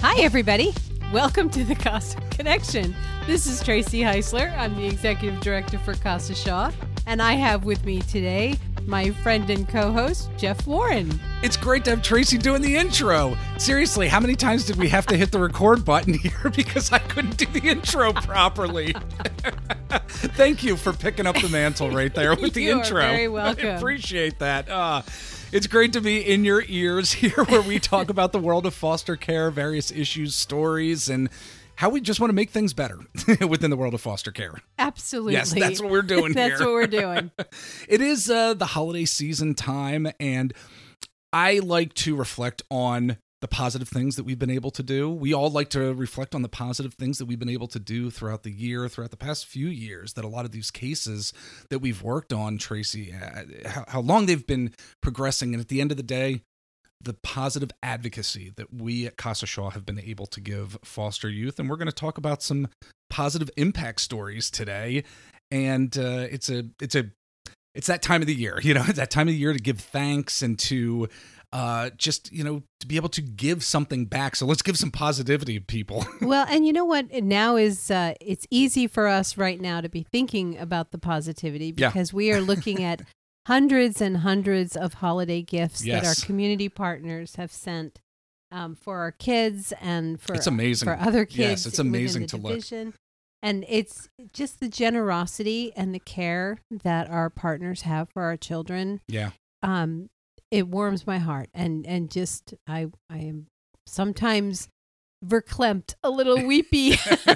Hi, everybody. Welcome to the Casa Connection. This is Tracy Heisler. I'm the Executive Director for Casa Shaw, and I have with me today my friend and co-host, Jeff Warren. It's great to have Tracy doing the intro. Seriously, how many times did we have to hit the record button here because I couldn't do the intro properly? Thank you for picking up the mantle right there with the intro. You're very welcome. I appreciate that. It's great to be in your ears here where we talk about the world of foster care, various issues, stories, and how we just want to make things better within the world of foster care. Absolutely. Yes, that's what we're doing here. That's what we're doing. It is the holiday season time, and I like to reflect on the positive things that we've been able to do. We all like to reflect on the positive things that we've been able to do throughout the year, throughout the past few years, that a lot of these cases that we've worked on, Tracy, how long they've been progressing. And at the end of the day, the positive advocacy that we at Casa Shaw have been able to give foster youth. And we're going to talk about some positive impact stories today. And it's that time of the year, it's that time of the year to give thanks and to to be able to give something back. So let's give some positivity to people. Well, and you know what? Now is it's easy for us right now to be thinking about the positivity because we are looking at hundreds and hundreds of holiday gifts that our community partners have sent for our kids and for, it's amazing. For other kids. Yes, it's amazing to division. Look. And it's just the generosity and the care that our partners have for our children. Yeah. It warms my heart. And just, I am sometimes verklempt, a little weepy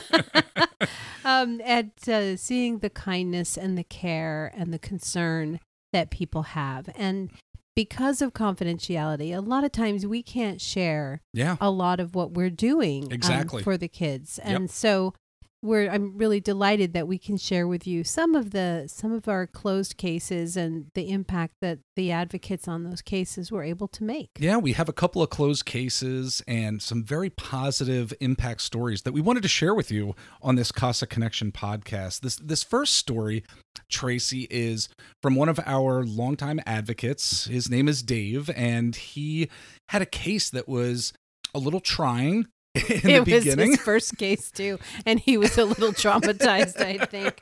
at seeing the kindness and the care and the concern that people have. And because of confidentiality, a lot of times we can't share a lot of what we're doing for the kids. And so I'm really delighted that we can share with you some of our closed cases and the impact that the advocates on those cases were able to make. Yeah, we have a couple of closed cases and some very positive impact stories that we wanted to share with you on this Casa Connection podcast. This first story, Tracy, is from one of our longtime advocates. His name is Dave, and he had a case that was a little trying. It was his first case too, and he was a little traumatized, I think.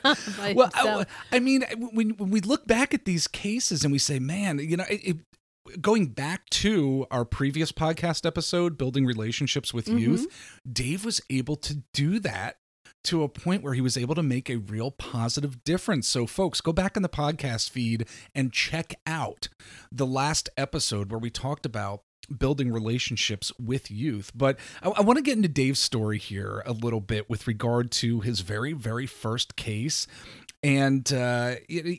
I mean, when we look back at these cases and we say, man, going back to our previous podcast episode, Building Relationships with Youth, Dave was able to do that to a point where he was able to make a real positive difference. So folks, go back in the podcast feed and check out the last episode where we talked about building relationships with youth. But I want to get into Dave's story here a little bit with regard to his very, very first case. And the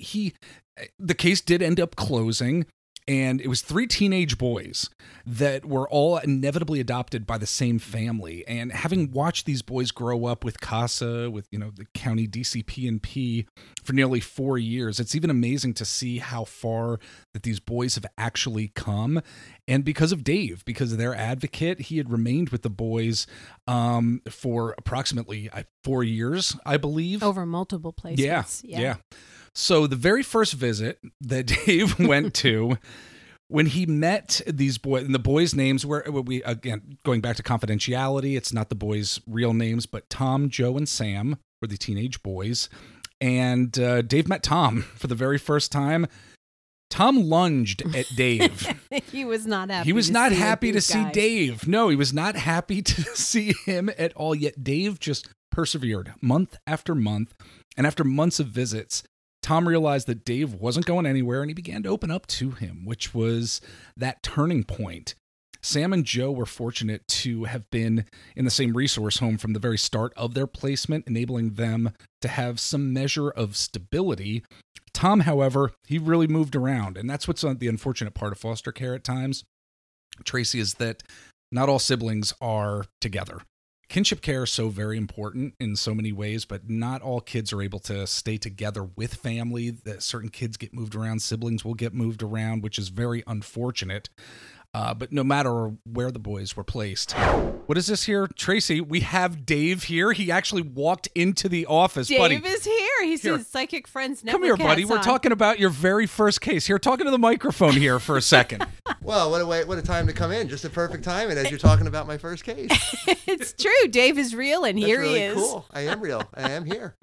case did end up closing. And it was 3 teenage boys that were all inevitably adopted by the same family. And having watched these boys grow up with CASA, with the county DCP&P for nearly 4 years, it's even amazing to see how far that these boys have actually come. And because of Dave, because of their advocate, he had remained with the boys for approximately 4 years, I believe. Over multiple placements. Yeah. So the very first visit that Dave went to, when he met these boys, and the boys' names were, again, going back to confidentiality, it's not the boys' real names, but Tom, Joe, and Sam were the teenage boys. And Dave met Tom for the very first time. Tom lunged at Dave. He was not happy. He was not happy to see Dave. No, he was not happy to see him at all. Yet Dave just persevered month after month. And after months of visits, Tom realized that Dave wasn't going anywhere, and he began to open up to him, which was that turning point. Sam and Joe were fortunate to have been in the same resource home from the very start of their placement, enabling them to have some measure of stability. Tom, however, he really moved around, and that's what's the unfortunate part of foster care at times, Tracy, is that not all siblings are together. Kinship care is so very important in so many ways, but not all kids are able to stay together with family. That certain kids get moved around, siblings will get moved around, which is very unfortunate. But no matter where the boys were placed. What is this here? Tracy, we have Dave here. He actually walked into the office. Dave is here. He says psychic friends never come here, buddy. We're talking about your very first case. Here, talking to the microphone here for a second. Well, what a time to come in. Just a perfect timing as you're talking about my first case. It's true. Dave is real, and here he is. Cool. I am real. I am here.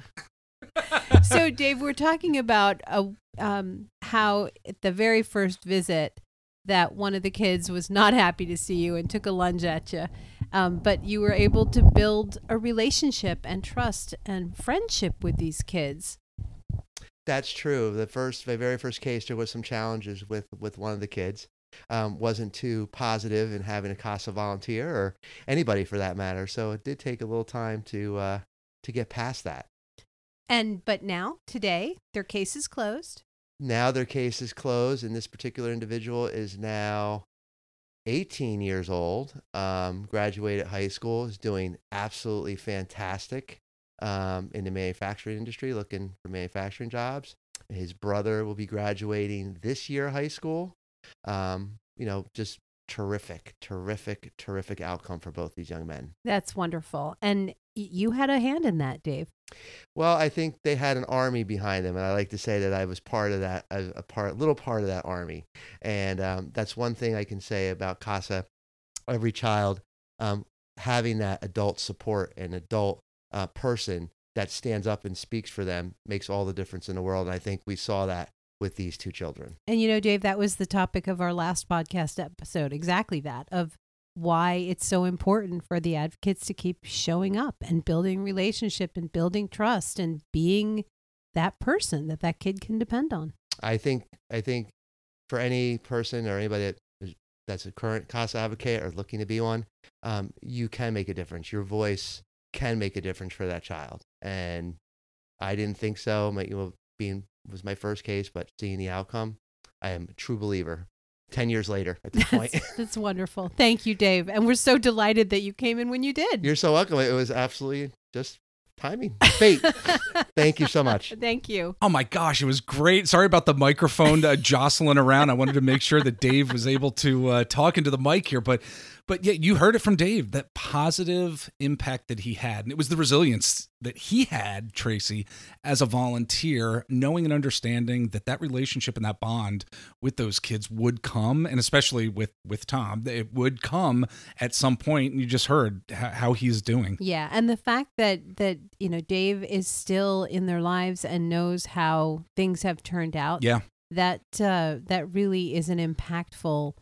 So, Dave, we're talking about how at the very first visit that one of the kids was not happy to see you and took a lunge at you. But you were able to build a relationship and trust and friendship with these kids. That's true. My very first case, there was some challenges with one of the kids. Wasn't too positive in having a CASA volunteer or anybody for that matter. So it did take a little time to get past that. But now, today, their case is closed. Now their case is closed, and this particular individual is now 18 years old, graduated high school, is doing absolutely fantastic in the manufacturing industry, looking for manufacturing jobs. His brother will be graduating this year high school. Just terrific outcome for both these young men. That's wonderful. And you had a hand in that, Dave. Well, I think they had an army behind them, and I like to say that I was part of that, little part of that army. And that's one thing I can say about CASA. Every child having that adult support, an adult person that stands up and speaks for them makes all the difference in the world. And I think we saw that with these two children. And Dave, that was the topic of our last podcast episode, exactly that, of why it's so important for the advocates to keep showing up and building relationship and building trust and being that person that kid can depend on. I think for any person or anybody that's a current CASA advocate or looking to be one, you can make a difference. Your voice can make a difference for that child. And I didn't think so. Was my first case, but seeing the outcome, I am a true believer. 10 years later at this point. That's wonderful. Thank you, Dave. And we're so delighted that you came in when you did. You're so welcome. It was absolutely just timing. Fate. Thank you so much. Thank you. Oh my gosh, it was great. Sorry about the microphone jostling around. I wanted to make sure that Dave was able to talk into the mic here, but yeah, you heard it from Dave, that positive impact that he had. And it was the resilience that he had, Tracy, as a volunteer, knowing and understanding that relationship and that bond with those kids would come, and especially with Tom, it would come at some point. And you just heard how he's doing. Yeah, and the fact that Dave is still in their lives and knows how things have turned out. Yeah, that really is an impactful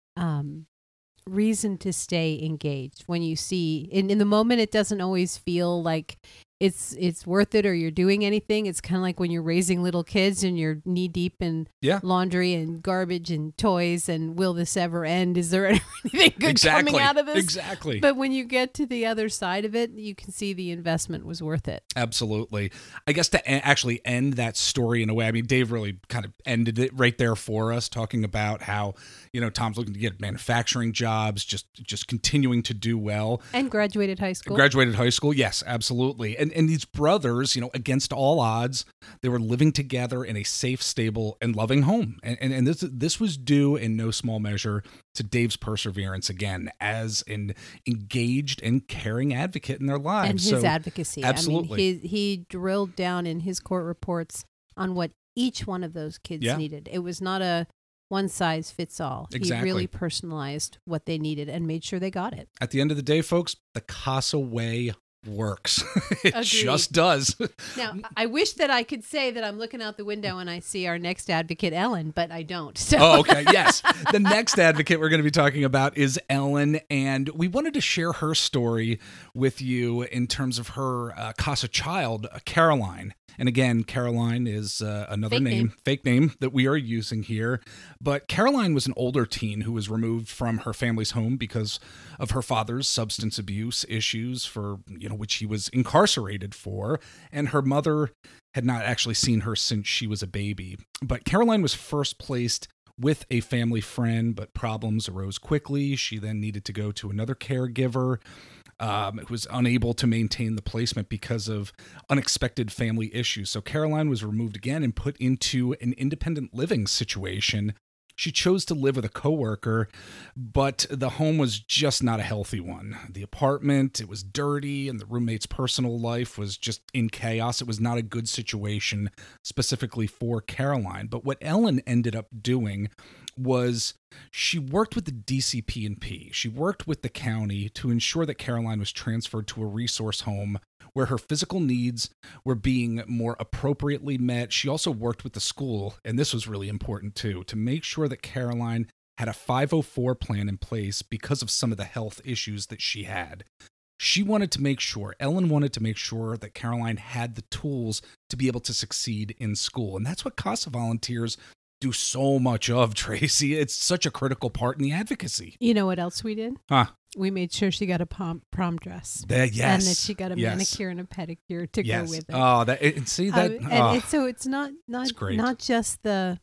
reason to stay engaged. When you see in the moment, it doesn't always feel like it's worth it or you're doing anything. It's kind of like when you're raising little kids and you're knee deep in laundry and garbage and toys and will this ever end? Is there anything good coming out of this? Exactly. But when you get to the other side of it, you can see the investment was worth it. Absolutely. I guess to actually end that story in a way, I mean, Dave really kind of ended it right there for us, talking about how, Tom's looking to get manufacturing jobs, just continuing to do well. And graduated high school. Yes, absolutely. And these brothers, against all odds, they were living together in a safe, stable, and loving home. And this was due in no small measure to Dave's perseverance, again, as an engaged and caring advocate in their lives. And his advocacy. Absolutely. I mean, he drilled down in his court reports on what each one of those kids needed. It was not a one size fits all. Exactly. He really personalized what they needed and made sure they got it. At the end of the day, folks, the CASA way works. It Agreed. Just does. Now, I wish that I could say that I'm looking out the window and I see our next advocate, Ellen, but I don't. So. Oh, okay. Yes. The next advocate we're going to be talking about is Ellen, and we wanted to share her story with you in terms of her CASA child, Caroline. And again, Caroline is another fake name that we are using here. But Caroline was an older teen who was removed from her family's home because of her father's substance abuse issues, for which he was incarcerated for. And her mother had not actually seen her since she was a baby. But Caroline was first placed with a family friend, but problems arose quickly. She then needed to go to another caregiver. Who was unable to maintain the placement because of unexpected family issues. So Caroline was removed again and put into an independent living situation. She chose to live with a coworker, but the home was just not a healthy one. The apartment, it was dirty, and the roommate's personal life was just in chaos. It was not a good situation specifically for Caroline. But what Ellen ended up doing was she worked with the DCP&P. She worked with the county to ensure that Caroline was transferred to a resource home where her physical needs were being more appropriately met. She also worked with the school, and this was really important too, to make sure that Caroline had a 504 plan in place because of some of the health issues that she had. Ellen wanted to make sure that Caroline had the tools to be able to succeed in school. And that's what CASA volunteers do so much of, Tracy. It's such a critical part in the advocacy. You know what else we did? We made sure she got a prom dress. Yes. And that she got a manicure and a pedicure to go with it. Oh, and see that. So it's not just the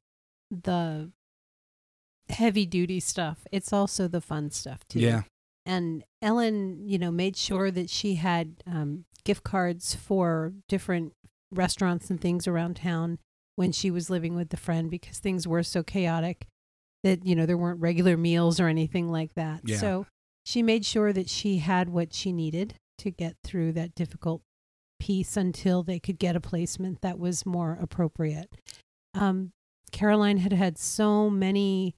heavy duty stuff. It's also the fun stuff too. Yeah. And Ellen, made sure that she had gift cards for different restaurants and things around town when she was living with the friend, because things were so chaotic that, there weren't regular meals or anything like that. Yeah. So she made sure that she had what she needed to get through that difficult piece until they could get a placement that was more appropriate. Caroline had so many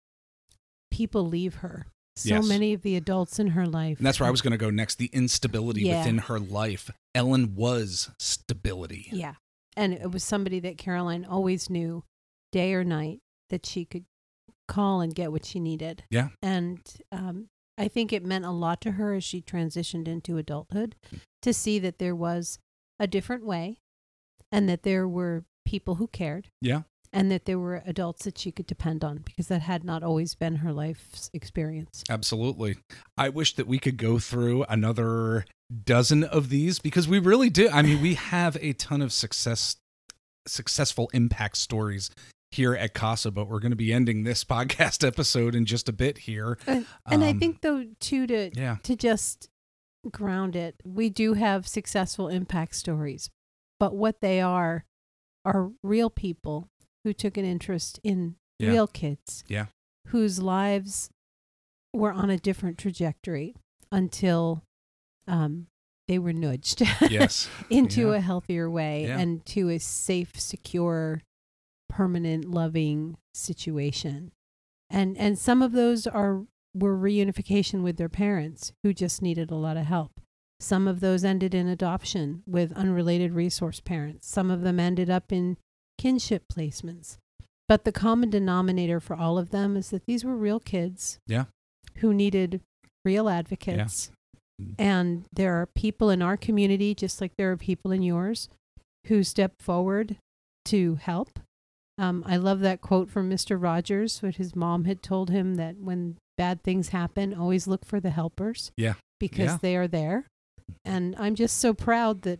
people leave her. So many of the adults in her life. And that's where I was going to go next, the instability within her life. Ellen was stability. Yeah. And it was somebody that Caroline always knew, day or night, that she could call and get what she needed. Yeah. And I think it meant a lot to her as she transitioned into adulthood to see that there was a different way and that there were people who cared. Yeah. And that there were adults that she could depend on, because that had not always been her life's experience. Absolutely. I wish that we could go through another dozen of these, because we really do. I mean, we have a ton of successful impact stories here at CASA, but we're going to be ending this podcast episode in just a bit here. And I think, though, too, to just ground it, we do have successful impact stories, but what they are real people who took an interest in real kids, whose lives were on a different trajectory until they were nudged into a healthier way and to a safe, secure, permanent, loving situation. And some of those were reunification with their parents who just needed a lot of help. Some of those ended in adoption with unrelated resource parents. Some of them ended up in kinship placements. But the common denominator for all of them is that these were real kids who needed real advocates. And there are people in our community, just like there are people in yours, who step forward to help. I love that quote from Mr. Rogers, what his mom had told him, that when bad things happen, always look for the helpers. Because they are there. And I'm just so proud that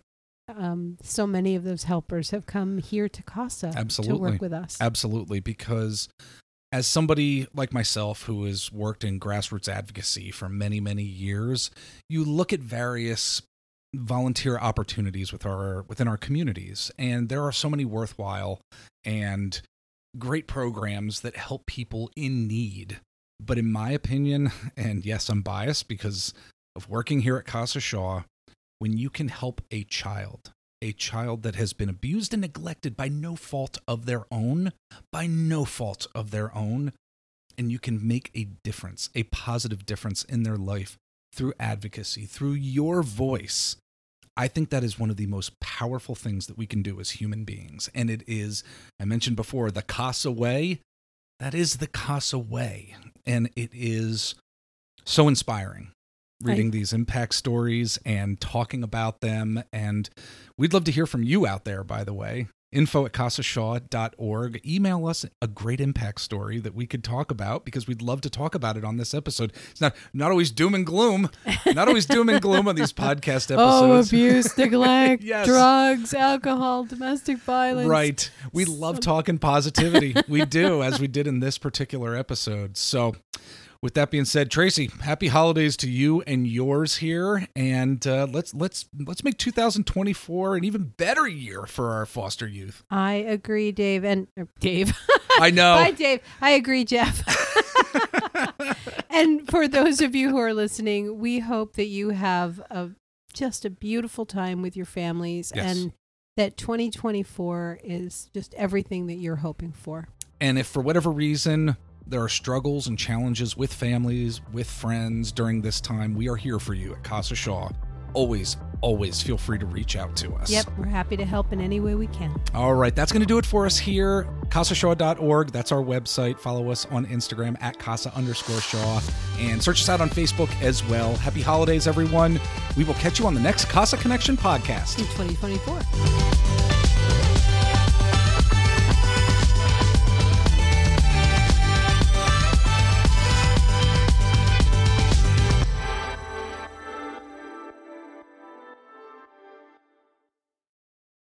so many of those helpers have come here to CASA to work with us. Absolutely, because as somebody like myself who has worked in grassroots advocacy for many, many years, you look at various volunteer opportunities within our communities, and there are so many worthwhile and great programs that help people in need. But in my opinion, and yes, I'm biased because of working here at CASA Shaw, when you can help a child that has been abused and neglected by no fault of their own, and you can make a difference, a positive difference in their life through advocacy, through your voice, I think that is one of the most powerful things that we can do as human beings. And it is, I mentioned before, the CASA way. That is the CASA way. And it is so inspiring reading these impact stories and talking about them. And we'd love to hear from you out there, by the way. info@casashaw.org. Email us a great impact story that we could talk about, because we'd love to talk about it on this episode. It's not always doom and gloom. Not always doom and gloom on these podcast episodes. Oh, abuse, neglect, drugs, alcohol, domestic violence. Right. We love talking positivity. We do, as we did in this particular episode. So with that being said, Tracy, happy holidays to you and yours here, and let's make 2024 an even better year for our foster youth. I agree, Dave. Dave. I know. Bye, Dave. I agree, Jeff. And for those of you who are listening, we hope that you have just a beautiful time with your families, and that 2024 is just everything that you're hoping for. And if for whatever reason there are struggles and challenges with families, with friends during this time, we are here for you at Casa Shaw. Always feel free to reach out to us. Yep, we're happy to help in any way we can. All right, that's going to do it for us here. CasaShaw.org, that's our website. Follow us on Instagram at Casa_Shaw, and search us out on Facebook as well. Happy holidays, everyone. We will catch you on the next Casa Connection podcast in 2024.